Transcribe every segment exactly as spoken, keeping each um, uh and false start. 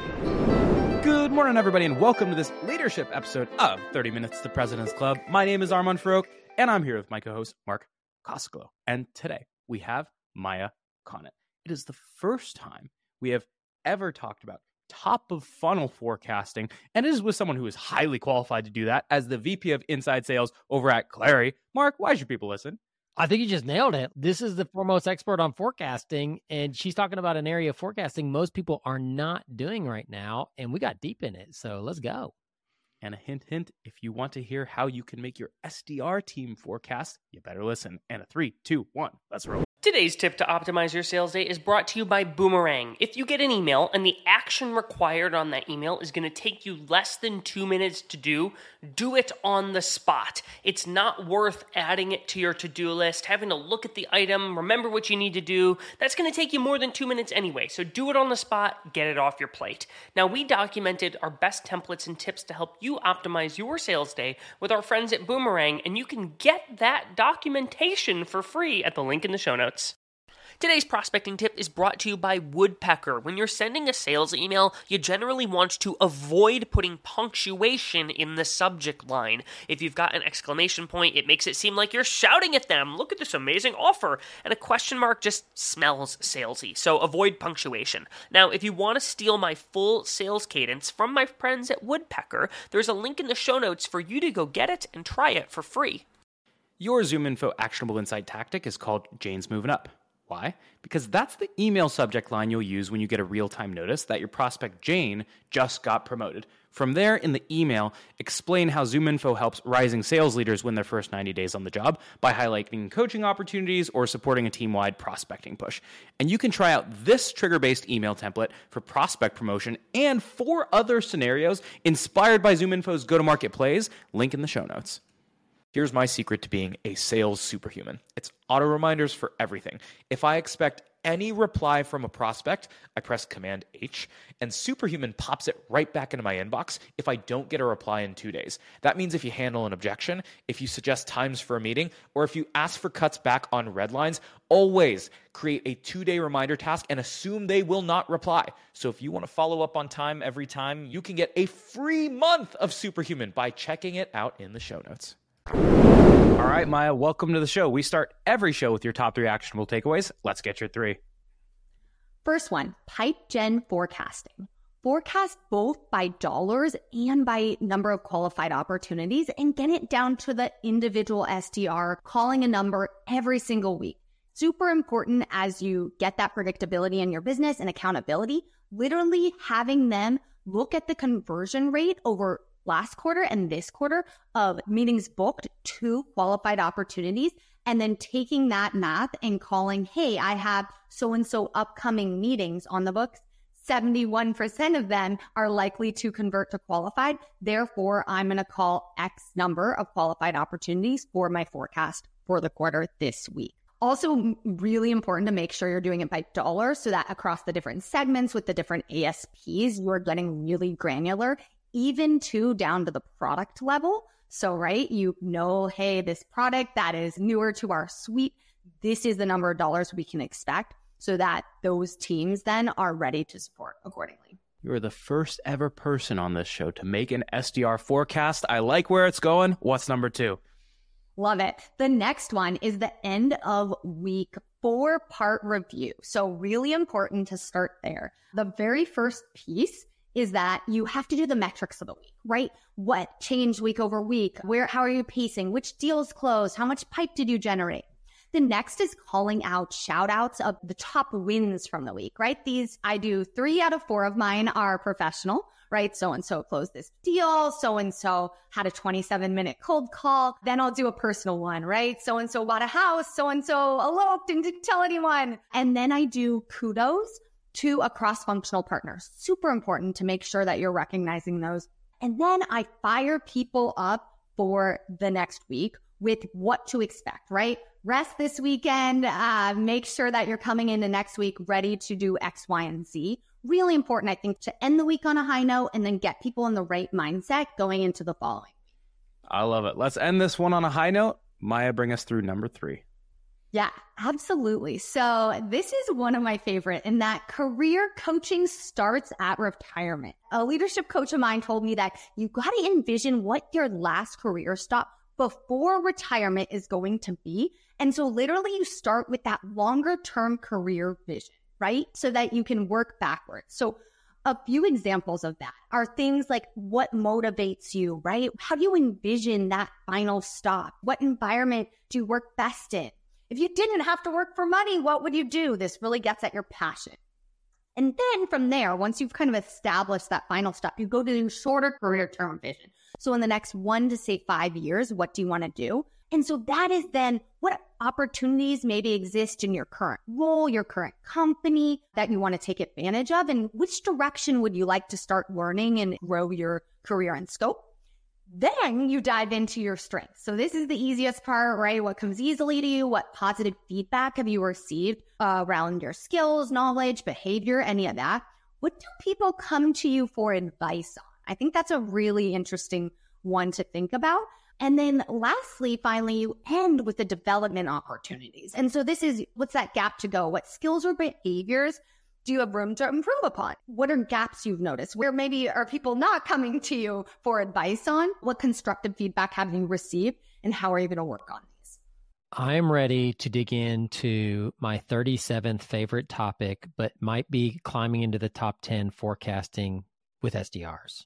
Good morning, everybody, and welcome to this leadership episode of thirty minutes to President's Club. My name is Armand Farouk, and I'm here with my co-host, Mark Koskolo. And today, we have Maya Conant. It is the first time we have ever talked about top-of-funnel forecasting, and it is with someone who is highly qualified to do that as the V P of Inside Sales over at Clary. Mark, why should people listen? I think you just nailed it. This is the foremost expert on forecasting, and she's talking about an area of forecasting most people are not doing right now, and we got deep in it, so let's go. And a hint, hint, if you want to hear how you can make your S D R team forecast, you better listen. And a three, two, one, let's roll. Today's tip to optimize your sales day is brought to you by Boomerang. If you get an email and the action required on that email is going to take you less than two minutes to do, do it on the spot. It's not worth adding it to your to-do list, having to look at the item, remember what you need to do. That's going to take you more than two minutes anyway, so do it on the spot, get it off your plate. Now, we documented our best templates and tips to help you optimize your sales day with our friends at Boomerang, and you can get that documentation for free at the link in the show notes. Today's prospecting tip is brought to you by Woodpecker. When you're sending a sales email, you generally want to avoid putting punctuation in the subject line. If you've got an exclamation point, it makes it seem like you're shouting at them, look at this amazing offer, and a question mark just smells salesy, so avoid punctuation. Now, if you want to steal my full sales cadence from my friends at Woodpecker, there's a link in the show notes for you to go get it and try it for free. Your ZoomInfo actionable insight tactic is called Jane's Moving Up. Why? Because that's the email subject line you'll use when you get a real-time notice that your prospect Jane just got promoted. From there, in the email, explain how ZoomInfo helps rising sales leaders win their first ninety days on the job by highlighting coaching opportunities or supporting a team-wide prospecting push. And you can try out this trigger-based email template for prospect promotion and four other scenarios inspired by ZoomInfo's go-to-market plays, link in the show notes. Here's my secret to being a sales superhuman. It's auto reminders for everything. If I expect any reply from a prospect, I press Command H, and Superhuman pops it right back into my inbox if I don't get a reply in two days. That means if you handle an objection, if you suggest times for a meeting, or if you ask for cuts back on red lines, always create a two-day reminder task and assume they will not reply. So if you want to follow up on time every time, you can get a free month of Superhuman by checking it out in the show notes. All right, Maya, welcome to the show. We start every show with your top three actionable takeaways. Let's get your three. First one, pipe gen forecasting. Forecast both by dollars and by number of qualified opportunities and get it down to the individual S D R, calling a number every single week. Super important as you get that predictability in your business and accountability, literally having them look at the conversion rate over last quarter and this quarter of meetings booked to qualified opportunities, and then taking that math and calling, hey, I have so-and-so upcoming meetings on the books. seventy-one percent of them are likely to convert to qualified. Therefore, I'm going to call X number of qualified opportunities for my forecast for the quarter this week. Also, really important to make sure you're doing it by dollar so that across the different segments with the different A S Ps, you're getting really granular, even to down to the product level. So, right, you know, hey, this product that is newer to our suite, this is the number of dollars we can expect so that those teams then are ready to support accordingly. You're the first ever person on this show to make an S D R forecast. I like where it's going. What's number two? Love it. The next one is the end of week four part review. So really important to start there. The very first piece is that you have to do the metrics of the week, right? What changed week over week? Where, how are you pacing? Which deals closed? How much pipe did you generate? The next is calling out shout outs of the top wins from the week, right? These, I do three out of four of mine are professional, right? So-and-so closed this deal. So-and-so had a twenty-seven minute cold call. Then I'll do a personal one, right? So-and-so bought a house. So-and-so eloped and didn't tell anyone. And then I do kudos to a cross-functional partner. Super important to make sure that you're recognizing those. And then I fire people up for the next week with what to expect, right? Rest this weekend, uh, make sure that you're coming into next week ready to do X, Y, and Z. Really important, I think, to end the week on a high note and then get people in the right mindset going into the following. I love it. Let's end this one on a high note. Maya, bring us through number three. Yeah, absolutely. So this is one of my favorite in that career coaching starts at retirement. A leadership coach of mine told me that you got to envision what your last career stop before retirement is going to be. And so literally you start with that longer term career vision, right? So that you can work backwards. So a few examples of that are things like what motivates you, right? How do you envision that final stop? What environment do you work best in? If you didn't have to work for money, what would you do? This really gets at your passion. And then from there, once you've kind of established that final stop, you go to your shorter career term vision. So in the next one to say five years, what do you want to do? And so that is then what opportunities maybe exist in your current role, your current company that you want to take advantage of, and which direction would you like to start learning and grow your career and scope? Then you dive into your strengths. So this is the easiest part, right? What comes easily to you? What positive feedback have you received uh, around your skills, knowledge, behavior, any of that? What do people come to you for advice on? I think that's a really interesting one to think about. And then lastly, finally, you end with the development opportunities. And so this is, what's that gap to go? What skills or behaviors do you have room to improve upon? What are gaps you've noticed? Where maybe are people not coming to you for advice on? What constructive feedback have you received? And how are you going to work on these? I'm ready to dig into my thirty-seventh favorite topic, but might be climbing into the top ten forecasting with S D Rs.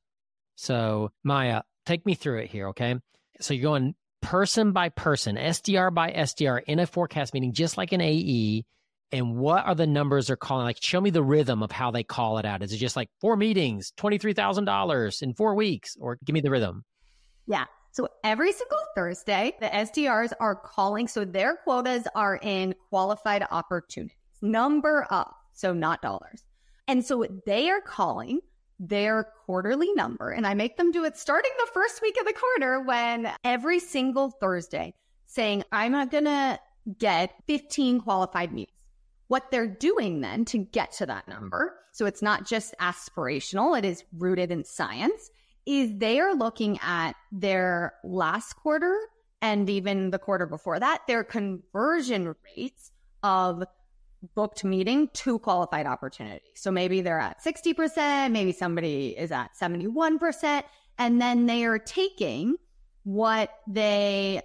So Maya, take me through it here, okay? So you're going person by person, S D R by S D R in a forecast meeting, just like an A E. And what are the numbers they're calling? Like, show me the rhythm of how they call it out. Is it just like four meetings, twenty-three thousand dollars in four weeks? Or give me the rhythm. Yeah. So every single Thursday, the S D Rs are calling. So their quotas are in qualified opportunities, number of, so not dollars. And so they are calling their quarterly number. And I make them do it starting the first week of the quarter, when every single Thursday saying, I'm not going to get fifteen qualified meetings. What they're doing then to get to that number, so it's not just aspirational, it is rooted in science, is they are looking at their last quarter and even the quarter before that, their conversion rates of booked meeting to qualified opportunity. So maybe they're at sixty percent, maybe somebody is at seventy-one percent, and then they are taking what they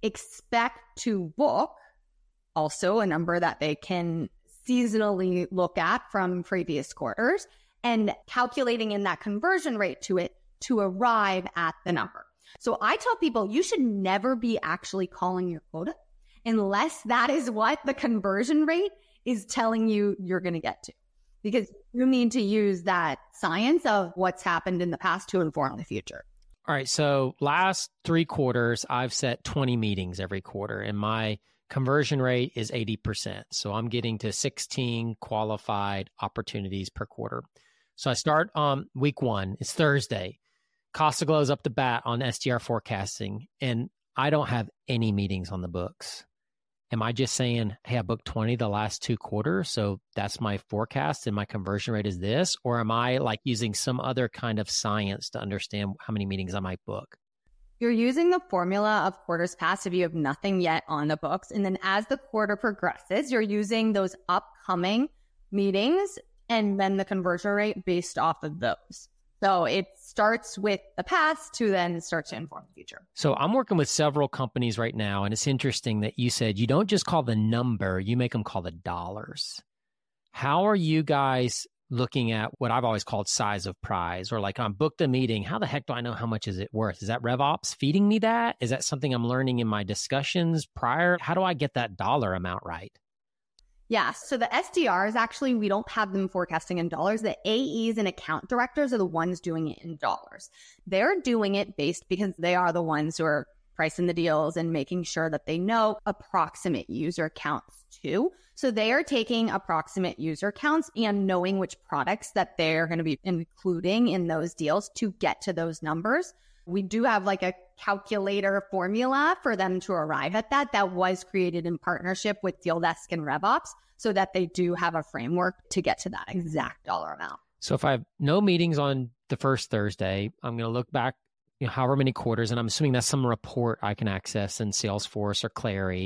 expect to book, also a number that they can seasonally look at from previous quarters, and calculating in that conversion rate to it to arrive at the number. So I tell people you should never be actually calling your quota unless that is what the conversion rate is telling you you're going to get to, because you need to use that science of what's happened in the past to inform the future. All right. So last three quarters, I've set twenty meetings every quarter, and my conversion rate is eighty percent. So I'm getting to sixteen qualified opportunities per quarter. So I start on week one. It's Thursday. Costa glows up the bat on S D R forecasting, and I don't have any meetings on the books. Am I just saying, hey, I booked twenty the last two quarters, so that's my forecast and my conversion rate is this? Or am I like using some other kind of science to understand how many meetings I might book? You're using the formula of quarters past if you have nothing yet on the books. And then as the quarter progresses, you're using those upcoming meetings and then the conversion rate based off of those. So it starts with the past to then start to inform the future. So I'm working with several companies right now, and it's interesting that you said you don't just call the number, you make them call the dollars. How are you guys looking at what I've always called size of prize, or like I'm booked a meeting, how the heck do I know how much is it worth? Is that RevOps feeding me that? Is that something I'm learning in my discussions prior? How do I get that dollar amount right? Yeah, so the S D Rs, actually, we don't have them forecasting in dollars. The A Es and account directors are the ones doing it in dollars. They're doing it based because they are the ones who are pricing the deals and making sure that they know approximate user counts too. So they are taking approximate user counts and knowing which products that they're going to be including in those deals to get to those numbers. We do have like a calculator formula for them to arrive at that. That was created in partnership with DealDesk and RevOps so that they do have a framework to get to that exact dollar amount. So if I have no meetings on the first Thursday, I'm going to look back, you know, however many quarters, and I'm assuming that's some report I can access in Salesforce or Clary.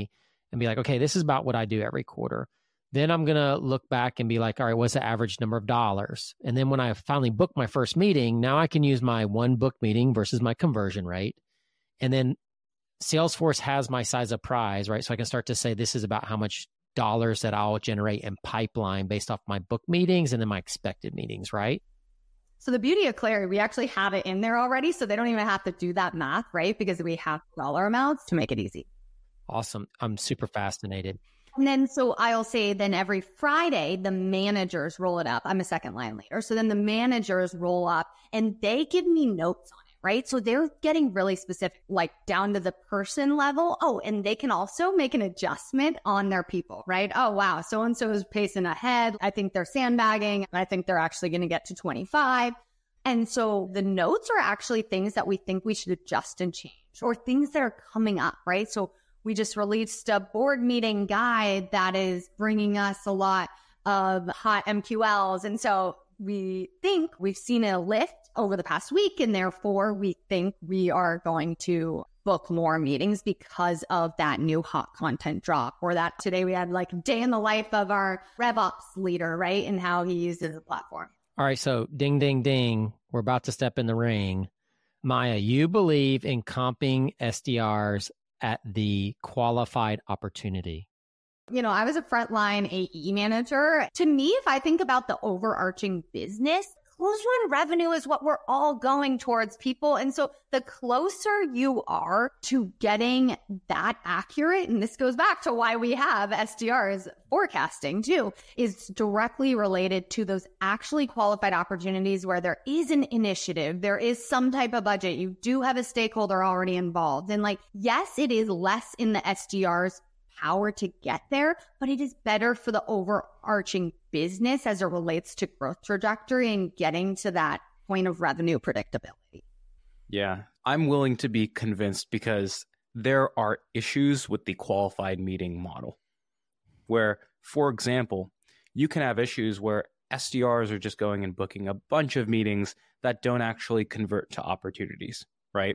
and be like, okay, this is about what I do every quarter. Then I'm going to look back and be like, all right, what's the average number of dollars? And then when I finally book my first meeting, now I can use my one book meeting versus my conversion rate. And then Salesforce has my size of prize, right? So I can start to say, this is about how much dollars that I'll generate in pipeline based off my book meetings and then my expected meetings, right? So the beauty of Clari, we actually have it in there already. So they don't even have to do that math, right? Because we have dollar amounts to make it easy. Awesome. I'm super fascinated. And then, so I'll say then every Friday, the managers roll it up. I'm a second line leader. So then the managers roll up and they give me notes on it, right? So they're getting really specific, like down to the person level. Oh, and they can also make an adjustment on their people, right? Oh, wow. So-and-so is pacing ahead. I think they're sandbagging. I think they're actually going to get to twenty-five. And so the notes are actually things that we think we should adjust and change, or things that are coming up, right? So we just released a board meeting guide that is bringing us a lot of hot M Q Ls. And so we think we've seen a lift over the past week, and therefore we think we are going to book more meetings because of that new hot content drop, or that today we had like a day in the life of our RevOps leader, right? And how he uses the platform. All right. So ding, ding, ding. We're about to step in the ring. Maya, you believe in comping S D Rs at the qualified opportunity. You know, I was a frontline A E manager. To me, if I think about the overarching business, close run revenue is what we're all going towards, people. And so the closer you are to getting that accurate, and this goes back to why we have S D Rs forecasting too, is directly related to those actually qualified opportunities where there is an initiative, there is some type of budget, you do have a stakeholder already involved. And like, yes, it is less in the S D R's power to get there, but it is better for the overarching business as it relates to growth trajectory and getting to that point of revenue predictability. Yeah, I'm willing to be convinced because there are issues with the qualified meeting model where, for example, you can have issues where S D Rs are just going and booking a bunch of meetings that don't actually convert to opportunities, right?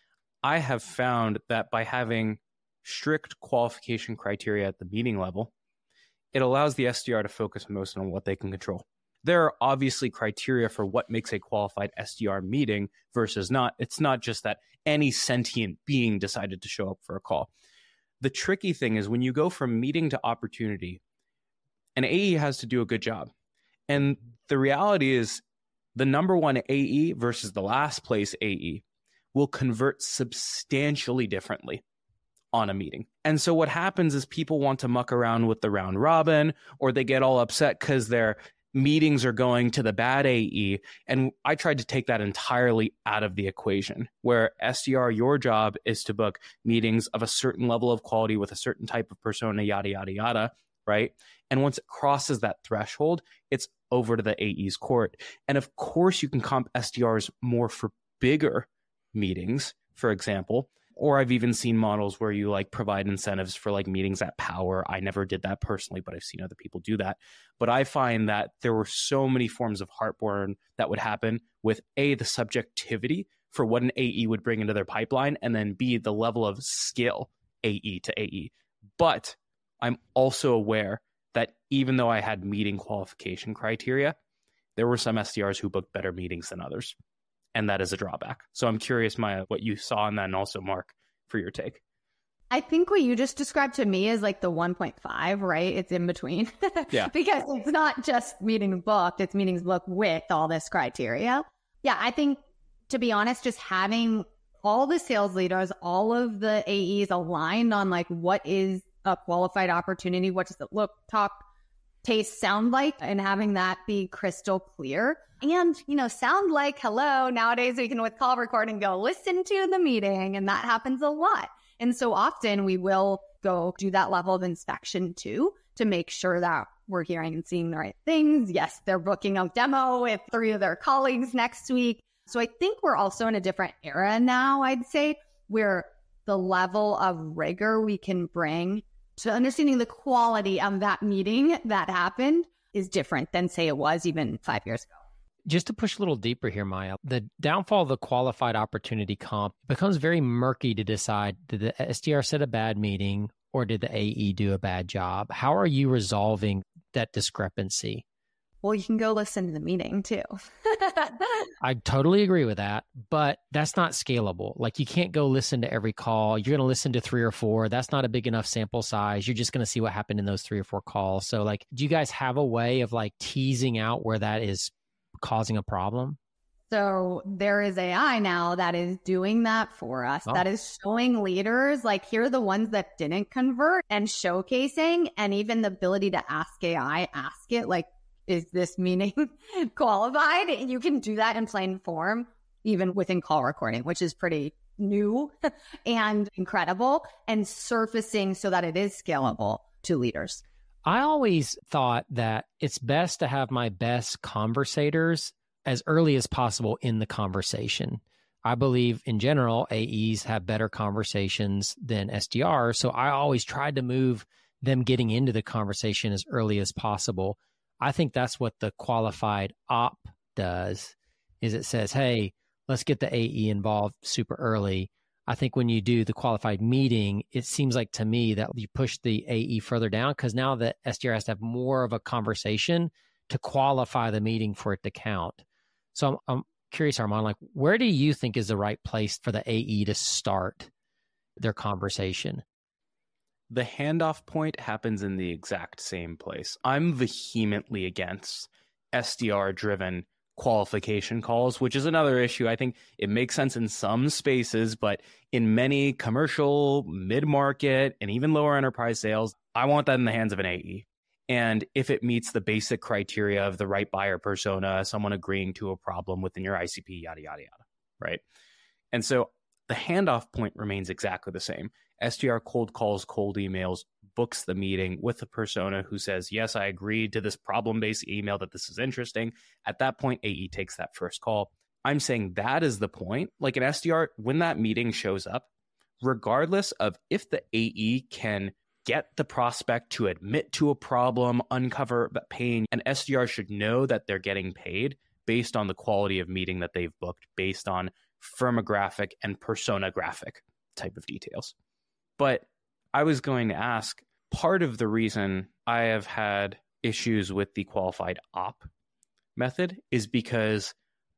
I have found that by having strict qualification criteria at the meeting level, it allows the S D R to focus most on what they can control. There are obviously criteria for what makes a qualified S D R meeting versus not. It's not just that any sentient being decided to show up for a call. The tricky thing is when you go from meeting to opportunity, an A E has to do a good job. And the reality is the number one A E versus the last place A E will convert substantially differently on a meeting. And so what happens is people want to muck around with the round robin, or they get all upset because their meetings are going to the bad A E. And I tried to take that entirely out of the equation, where S D R, your job is to book meetings of a certain level of quality with a certain type of persona, yada, yada, yada, right? And once it crosses that threshold, it's over to the A E's court. And of course, you can comp S D Rs more for bigger meetings, for example. Or I've even seen models where you like provide incentives for like meetings at Power. I never did that personally, but I've seen other people do that. But I find that there were so many forms of heartburn that would happen with A, the subjectivity for what an A E would bring into their pipeline, and then B, the level of skill A E to A E. But I'm also aware that even though I had meeting qualification criteria, there were some S D Rs who booked better meetings than others. And that is a drawback. So I'm curious, Maya, what you saw in that, and also Mark, for your take. I think what you just described to me is like the one point five, right? It's in between. Yeah. Because it's not just meetings booked, it's meetings booked with all this criteria. Yeah, I think, to be honest, just having all the sales leaders, all of the A Es aligned on like what is a qualified opportunity, what does it look, talk, taste, sound like, and having that be crystal clear. And, you know, sound like hello. Nowadays, we can with call recording go listen to the meeting. And that happens a lot. And so often we will go do that level of inspection too, to make sure that we're hearing and seeing the right things. Yes, they're booking a demo with three of their colleagues next week. So I think we're also in a different era now, I'd say, where the level of rigor we can bring to understanding the quality of that meeting that happened is different than, say, it was even five years ago. Just to push a little deeper here, Maya, the downfall of the qualified opportunity comp becomes very murky to decide, did the S D R set a bad meeting or did the A E do a bad job? How are you resolving that discrepancy? Well, you can go listen to the meeting too. I totally agree with that, but that's not scalable. Like you can't go listen to every call. You're going to listen to three or four. That's not a big enough sample size. You're just going to see what happened in those three or four calls. So like, do you guys have a way of like teasing out where that is causing a problem? So there is A I now that is doing that for us, oh. that is showing leaders, like here are the ones that didn't convert and showcasing, and even the ability to ask A I, ask it like, is this meeting qualified? You can do that in plain form, even within call recording, which is pretty new and incredible, and surfacing so that it is scalable to leaders. I always thought that it's best to have my best conversators as early as possible in the conversation. I believe in general, A Es have better conversations than S D Rs. So I always tried to move them getting into the conversation as early as possible. I think that's what the qualified op does, is it says, hey, let's get the A E involved super early. I think when you do the qualified meeting, it seems like to me that you push the A E further down because now the S D R has to have more of a conversation to qualify the meeting for it to count. So I'm, I'm curious, Armand, like where do you think is the right place for the A E to start their conversation? The handoff point happens in the exact same place. I'm vehemently against S D R-driven qualification calls, which is another issue. I think it makes sense in some spaces, but in many commercial, mid-market, and even lower enterprise sales, I want that in the hands of an A E. And if it meets the basic criteria of the right buyer persona, someone agreeing to a problem within your I C P, yada, yada, yada, right? And so the handoff point remains exactly the same. S D R cold calls, cold emails, books the meeting with the persona who says, yes, I agreed to this problem-based email that this is interesting. At that point, A E takes that first call. I'm saying that is the point. Like an S D R, when that meeting shows up, regardless of if the A E can get the prospect to admit to a problem, uncover pain, an S D R should know that they're getting paid based on the quality of meeting that they've booked, based on firmographic and personographic type of details. But I was going to ask, part of the reason I have had issues with the qualified op method is because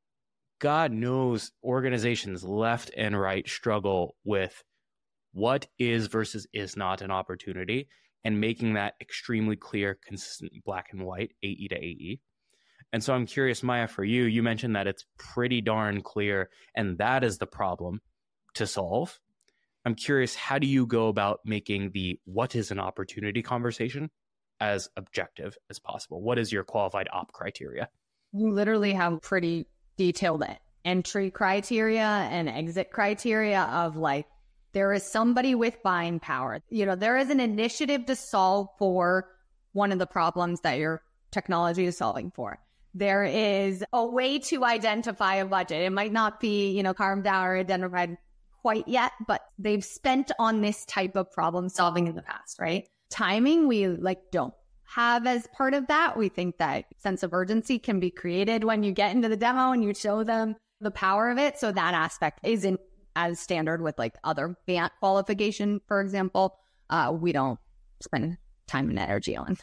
God knows organizations left and right struggle with what is versus is not an opportunity and making that extremely clear, consistent, black and white, A E to A E. And so I'm curious, Maya, for you, you mentioned that it's pretty darn clear, and that is the problem to solve. I'm curious, how do you go about making the what is an opportunity conversation as objective as possible? What is your qualified op criteria? You literally have pretty detailed entry criteria and exit criteria of like, there is somebody with buying power. You know, there is an initiative to solve for one of the problems that your technology is solving for. There is a way to identify a budget. It might not be, you know, carved out or identified quite yet, but they've spent on this type of problem solving in the past, right? Timing, we like don't have as part of that. We think that sense of urgency can be created when you get into the demo and you show them the power of it. So that aspect isn't as standard with like other B A N T qualification, for example. Uh, we don't spend time and energy on.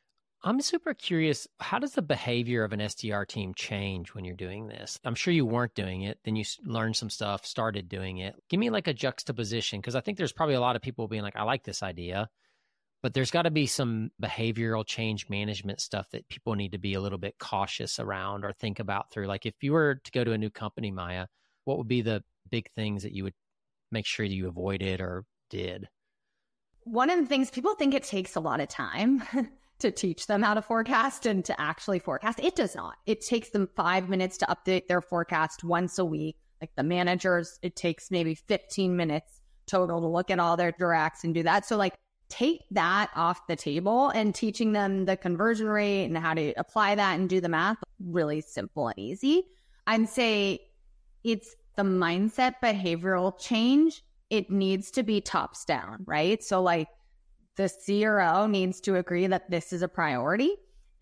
I'm super curious, how does the behavior of an S D R team change when you're doing this? I'm sure you weren't doing it. Then you learned some stuff, started doing it. Give me like a juxtaposition, because I think there's probably a lot of people being like, I like this idea, but there's got to be some behavioral change management stuff that people need to be a little bit cautious around or think about through. Like if you were to go to a new company, Maya, what would be the big things that you would make sure you avoided or did? One of the things, people think it takes a lot of time to teach them how to forecast and to actually forecast. It does not. It takes them five minutes to update their forecast once a week. Like the managers, it takes maybe fifteen minutes total to look at all their directs and do that. So like take that off the table, and teaching them the conversion rate and how to apply that and do the math, really simple and easy. I'd say it's the mindset behavioral change. It needs to be tops down, right? So like the C R O needs to agree that this is a priority.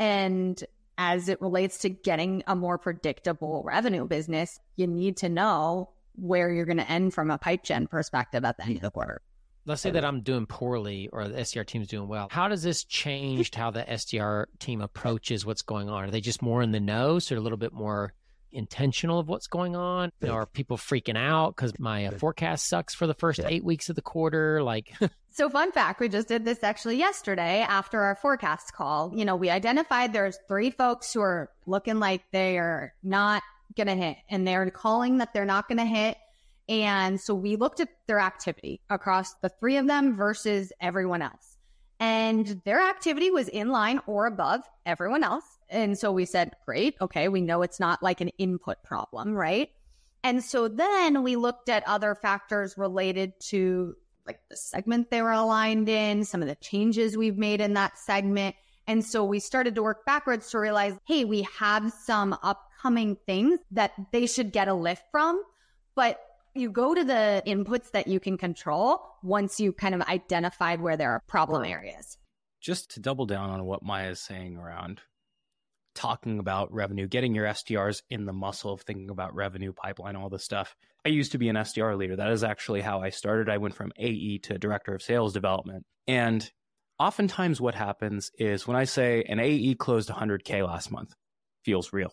And as it relates to getting a more predictable revenue business, you need to know where you're going to end from a pipe gen perspective at the end of the quarter. let's say that I'm doing poorly or the S D R team's doing well. How does this change how the S D R team approaches what's going on? Are they just more in the know, so they're a little bit more intentional of what's going on? You know, are people freaking out because my uh, forecast sucks for the first eight weeks of the quarter? Like, so fun fact, we just did this actually yesterday after our forecast call. You know, we identified there's three folks who are looking like they are not going to hit, and they're calling that they're not going to hit. And so we looked at their activity across the three of them versus everyone else. And their activity was in line or above everyone else. And so we said, great, okay, we know it's not like an input problem, right? And so then we looked at other factors related to like the segment they were aligned in, some of the changes we've made in that segment. And so we started to work backwards to realize, hey, we have some upcoming things that they should get a lift from, but you go to the inputs that you can control once you kind of identified where there are problem areas. Just to double down on what Maya is saying around talking about revenue, getting your S D Rs in the muscle of thinking about revenue, pipeline, all this stuff. I used to be an S D R leader. That is actually how I started. I went from A E to director of sales development. And oftentimes what happens is when I say an A E closed one hundred K last month, feels real.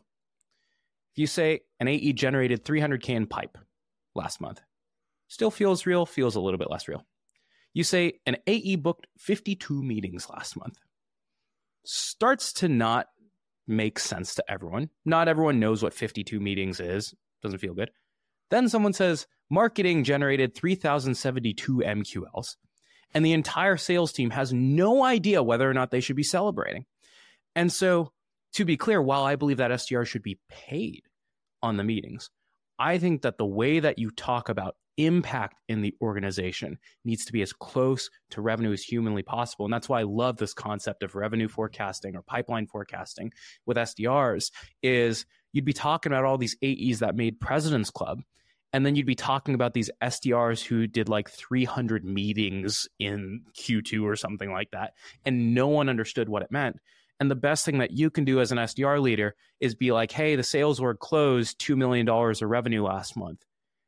If you say an A E generated three hundred K in pipe last month, still feels real, feels a little bit less real. You say an A E booked fifty-two meetings last month, starts to not make sense to everyone. Not everyone knows what fifty-two meetings is. Doesn't feel good. Then someone says marketing generated three thousand seventy-two M Q Ls, and the entire sales team has no idea whether or not they should be celebrating. And so, to be clear, while I believe that S D R should be paid on the meetings, I think that the way that you talk about impact in the organization needs to be as close to revenue as humanly possible. And that's why I love this concept of revenue forecasting or pipeline forecasting with S D Rs is you'd be talking about all these A Es that made President's Club. And then you'd be talking about these S D Rs who did like three hundred meetings in Q two or something like that. And no one understood what it meant. And the best thing that you can do as an S D R leader is be like, hey, the sales org closed two million dollars of revenue last month.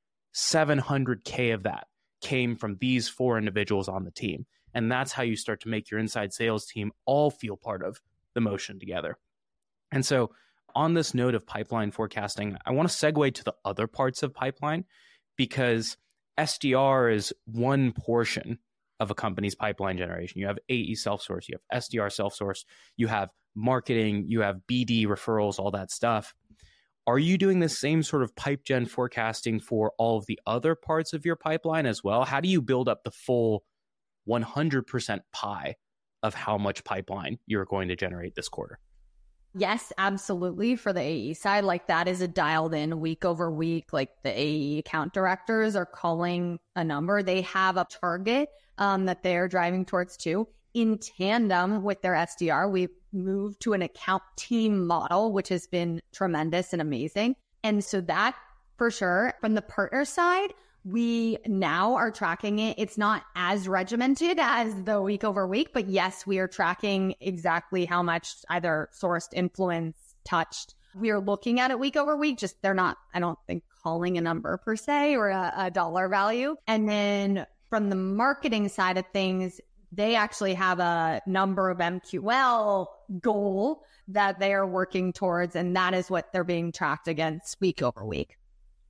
seven hundred K of that came from these four individuals on the team. And that's how you start to make your inside sales team all feel part of the motion together. And so on this note of pipeline forecasting, I want to segue to the other parts of pipeline because S D R is one portion of a company's pipeline generation. You have A E self-source, you have S D R self-source, you have marketing, you have B D referrals, all that stuff. Are you doing the same sort of pipe gen forecasting for all of the other parts of your pipeline as well? How do you build up the full one hundred percent pie of how much pipeline you're going to generate this quarter? Yes, absolutely. For the A E side, like that is a dialed in week over week. Like the A E account directors are calling a number. They have a target um, that they're driving towards too. In tandem with their S D R, we've moved to an account team model, which has been tremendous and amazing. And so that for sure. From the partner side, we now are tracking it. It's not as regimented as the week over week, but yes, we are tracking exactly how much either sourced, influenced, touched. We are looking at it week over week. Just they're not, I don't think, calling a number per se or a, a dollar value. And then from the marketing side of things, they actually have a number of M Q L goal that they are working towards, and that is what they're being tracked against week over week.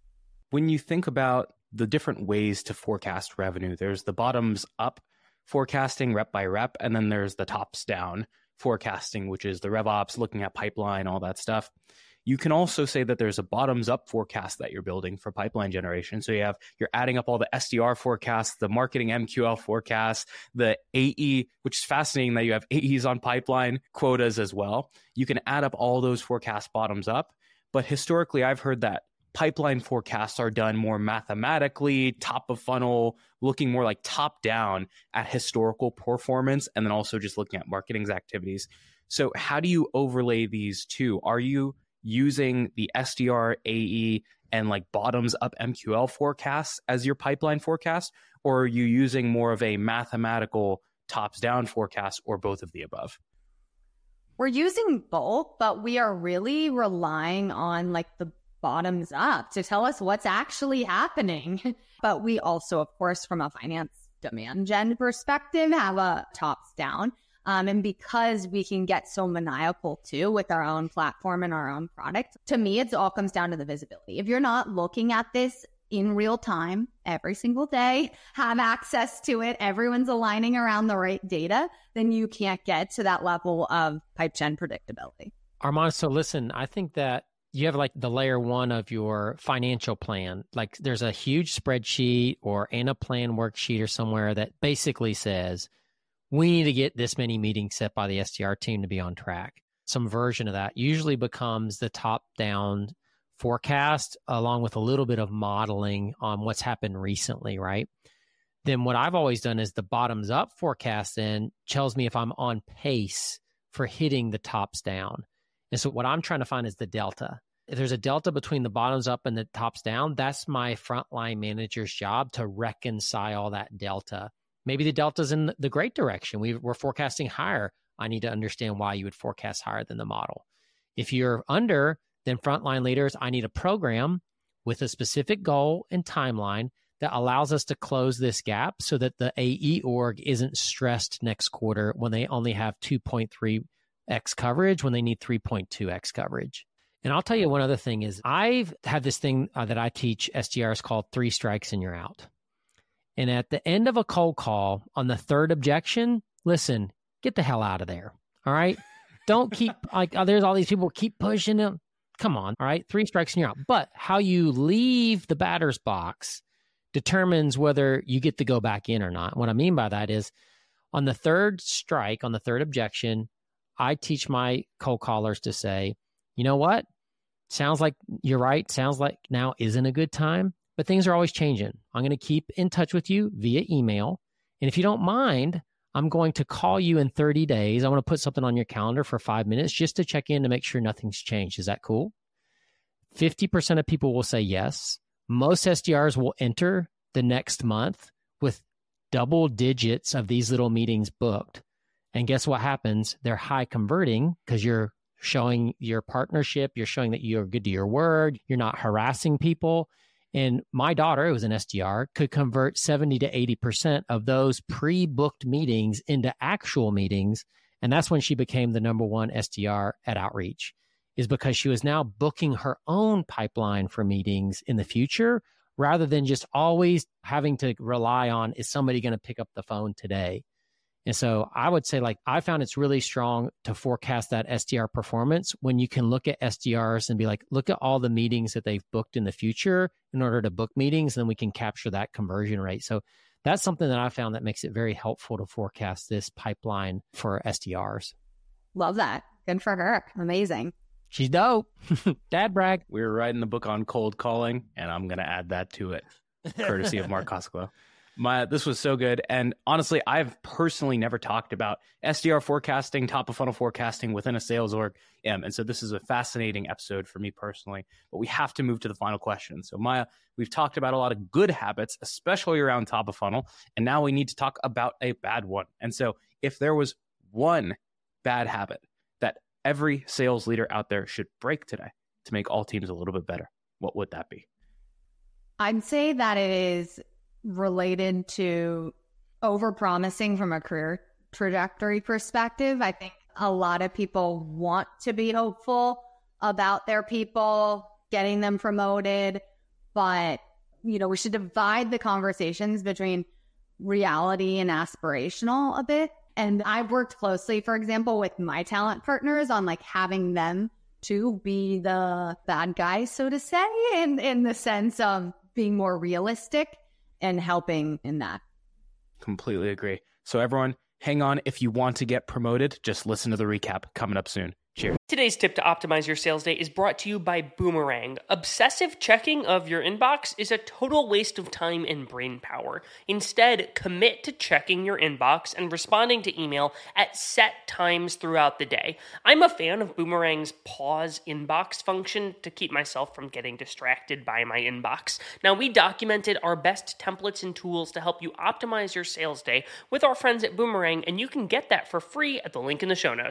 When you think about the different ways to forecast revenue, there's the bottoms up forecasting rep by rep, and then there's the tops down forecasting, which is the RevOps, looking at pipeline, all that stuff. You can also say that there's a bottoms up forecast that you're building for pipeline generation. So you have, you're adding up all the S D R forecasts, the marketing M Q L forecasts, the A E, which is fascinating that you have A Es on pipeline quotas as well. You can add up all those forecasts bottoms up. But historically, I've heard that pipeline forecasts are done more mathematically, top of funnel, looking more like top down at historical performance, and then also just looking at marketing's activities. So how do you overlay these two? Are you using the S D R, A E, and like bottoms up M Q L forecasts as your pipeline forecast? Or are you using more of a mathematical tops down forecast, or both of the above? We're using both, but we are really relying on like the bottoms up to tell us what's actually happening. But we also, of course, from a finance demand gen perspective have a tops down. Um, and because we can get so maniacal too with our own platform and our own product, to me, it all comes down to the visibility. If you're not looking at this in real time every single day, have access to it, everyone's aligning around the right data, then you can't get to that level of pipe gen predictability. Armand, so listen, I think that you have like the layer one of your financial plan. Like there's a huge spreadsheet or in a plan worksheet or somewhere that basically says, we need to get this many meetings set by the S D R team to be on track. Some version of that usually becomes the top-down forecast along with a little bit of modeling on what's happened recently, right? Then what I've always done is the bottoms-up forecast then tells me if I'm on pace for hitting the tops down. And so what I'm trying to find is the delta. If there's a delta between the bottoms up and the tops down, that's my frontline manager's job to reconcile that delta. Maybe the delta's in the great direction. We, we're forecasting higher. I need to understand why you would forecast higher than the model. If you're under, then frontline leaders, I need a program with a specific goal and timeline that allows us to close this gap so that the A E org isn't stressed next quarter when they only have two point three x coverage when they need three point two x coverage. And I'll tell you one other thing is I've had this thing uh, that I teach S D Rs called three strikes and you're out. And at the end of a cold call on the third objection, listen, get the hell out of there. All right. Don't keep like, oh, there's all these people keep pushing them. Come on. All right. Three strikes and you're out. But how you leave the batter's box determines whether you get to go back in or not. What I mean by that is on the third strike, on the third objection, I teach my cold callers to say, you know what? Sounds like you're right. Sounds like now isn't a good time. But things are always changing. I'm going to keep in touch with you via email. And if you don't mind, I'm going to call you in thirty days. I want to put something on your calendar for five minutes just to check in to make sure nothing's changed. Is that cool? fifty percent of people will say yes. Most S D Rs will enter the next month with double digits of these little meetings booked. And guess what happens? They're high converting because you're showing your partnership. You're showing that you're good to your word. You're not harassing people. And my daughter, who was an S D R, could convert seventy to eighty percent of those pre-booked meetings into actual meetings. And that's when she became the number one S D R at Outreach, is because she was now booking her own pipeline for meetings in the future, rather than just always having to rely on, is somebody going to pick up the phone today? And so I would say, like, I found it's really strong to forecast that S D R performance when you can look at S D Rs and be like, look at all the meetings that they've booked in the future in order to book meetings, and then we can capture that conversion rate. So that's something that I found that makes it very helpful to forecast this pipeline for S D Rs. Love that. Good for her. Amazing. She's dope. Dad brag. We were writing the book on cold calling, and I'm going to add that to it, courtesy of Mark Koskelo. My, this was so good. And honestly, I've personally never talked about S D R forecasting, top of funnel forecasting within a sales org. Um, and so this is a fascinating episode for me personally, but we have to move to the final question. So Maya, we've talked about a lot of good habits, especially around top of funnel. And now we need to talk about a bad one. And so if there was one bad habit that every sales leader out there should break today to make all teams a little bit better, what would that be? I'd say that it is related to overpromising from a career trajectory perspective. I think a lot of people want to be hopeful about their people, getting them promoted, but you know, we should divide the conversations between reality and aspirational a bit. And I've worked closely, for example, with my talent partners on like having them to be the bad guy, so to say, in, in the sense of being more realistic and helping in that. Completely agree. So everyone, hang on. If you want to get promoted, just listen to the recap coming up soon. Cheers. Today's tip to optimize your sales day is brought to you by Boomerang. Obsessive checking of your inbox is a total waste of time and brain power. Instead, commit to checking your inbox and responding to email at set times throughout the day. I'm a fan of Boomerang's pause inbox function to keep myself from getting distracted by my inbox. Now, we documented our best templates and tools to help you optimize your sales day with our friends at Boomerang, and you can get that for free at the link in the show notes.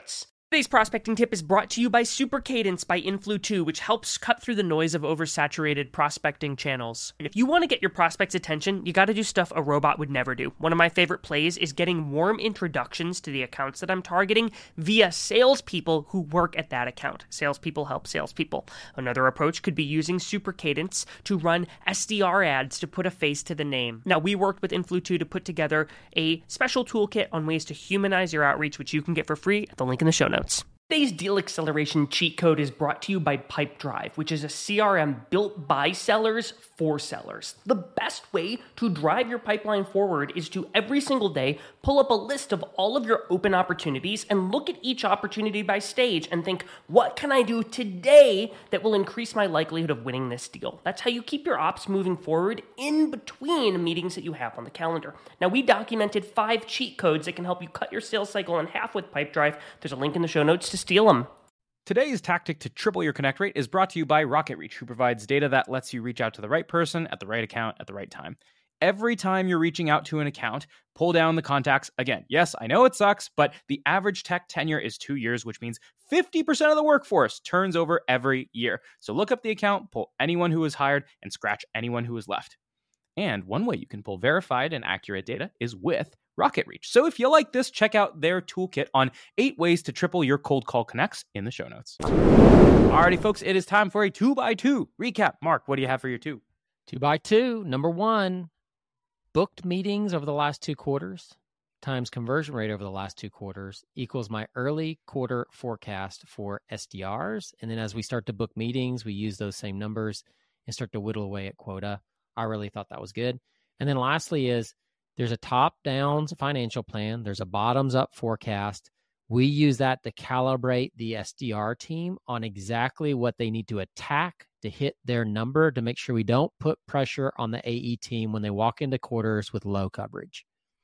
Today's prospecting tip is brought to you by Super Cadence by Influ two, which helps cut through the noise of oversaturated prospecting channels. If you want to get your prospects' attention, you got to do stuff a robot would never do. One of my favorite plays is getting warm introductions to the accounts that I'm targeting via salespeople who work at that account. Salespeople help salespeople. Another approach could be using Super Cadence to run S D R ads to put a face to the name. Now, we worked with Influ two to put together a special toolkit on ways to humanize your outreach, which you can get for free at the link in the show notes. Today's deal acceleration cheat code is brought to you by Pipedrive, which is a C R M built by sellers for sellers. The best way to drive your pipeline forward is to every single day pull up a list of all of your open opportunities and look at each opportunity by stage and think, what can I do today that will increase my likelihood of winning this deal? That's how you keep your ops moving forward in between meetings that you have on the calendar. Now, we documented five cheat codes that can help you cut your sales cycle in half with Pipedrive. There's a link in the show notes to steal them. Today's tactic to triple your connect rate is brought to you by RocketReach, who provides data that lets you reach out to the right person at the right account at the right time. Every time you're reaching out to an account, pull down the contacts. Again, yes, I know it sucks, but the average tech tenure is two years, which means fifty percent of the workforce turns over every year. So look up the account, pull anyone who was hired, and scratch anyone who was left. And one way you can pull verified and accurate data is with RocketReach. So if you like this, check out their toolkit on eight ways to triple your cold call connects in the show notes. Alrighty, folks, it is time for a two by two recap. Mark, what do you have for your two? Two by two. Number one, booked meetings over the last two quarters times conversion rate over the last two quarters equals my early quarter forecast for S D Rs. And then as we start to book meetings, we use those same numbers and start to whittle away at quota. I really thought that was good. And then lastly is there's a top-down financial plan. There's a bottoms-up forecast. We use that to calibrate the S D R team on exactly what they need to attack to hit their number to make sure we don't put pressure on the A E team when they walk into quarters with low coverage.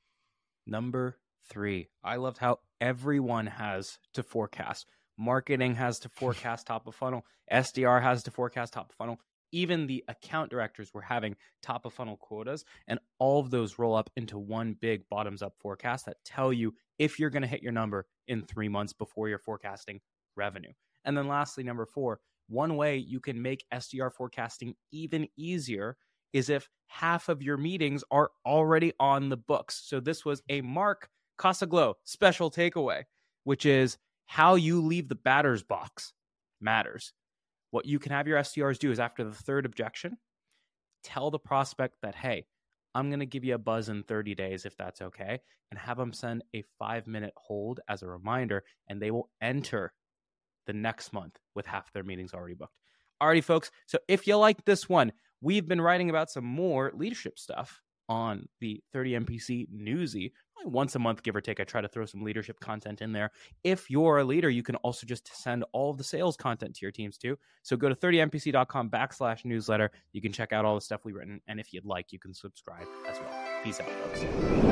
Number three, I loved how everyone has to forecast. Marketing has to forecast top of funnel. S D R has to forecast top of funnel. Even the account directors were having top of funnel quotas, and all of those roll up into one big bottoms up forecast that tell you if you're going to hit your number in three months before you're forecasting revenue. And then lastly, number four, one way you can make S D R forecasting even easier is if half of your meetings are already on the books. So this was a Mark Casaglow special takeaway, which is how you leave the batter's box matters. What you can have your S D Rs do is after the third objection, tell the prospect that, hey, I'm going to give you a buzz in thirty days if that's okay, and have them send a five-minute hold as a reminder, and they will enter the next month with half their meetings already booked. Alrighty, folks, so if you like this one, we've been writing about some more leadership stuff on the thirty M P C newsy. Once a month, give or take, I try to throw some leadership content in there. If you're a leader, you can also just send all of the sales content to your teams too. So go to thirty M P C dot com backslash newsletter. You can check out all the stuff we've written. And if you'd like, you can subscribe as well. Peace out, folks.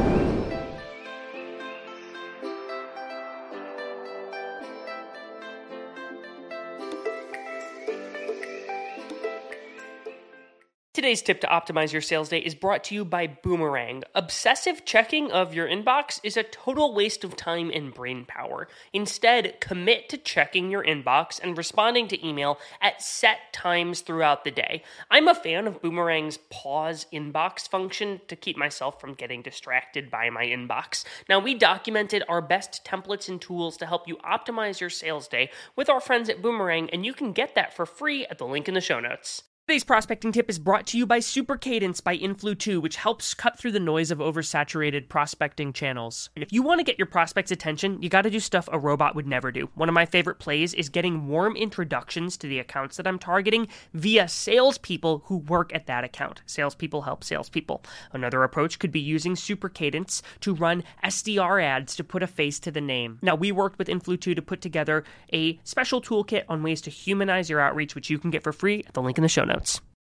Today's tip to optimize your sales day is brought to you by Boomerang. Obsessive checking of your inbox is a total waste of time and brain power. Instead, commit to checking your inbox and responding to email at set times throughout the day. I'm a fan of Boomerang's pause inbox function to keep myself from getting distracted by my inbox. Now, we documented our best templates and tools to help you optimize your sales day with our friends at Boomerang, and you can get that for free at the link in the show notes. Today's prospecting tip is brought to you by Super Cadence by Influ two, which helps cut through the noise of oversaturated prospecting channels. If you want to get your prospects' attention, you got to do stuff a robot would never do. One of my favorite plays is getting warm introductions to the accounts that I'm targeting via salespeople who work at that account. Salespeople help salespeople. Another approach could be using Super Cadence to run S D R ads to put a face to the name. Now, we worked with Influ two to put together a special toolkit on ways to humanize your outreach, which you can get for free at the link in the show notes.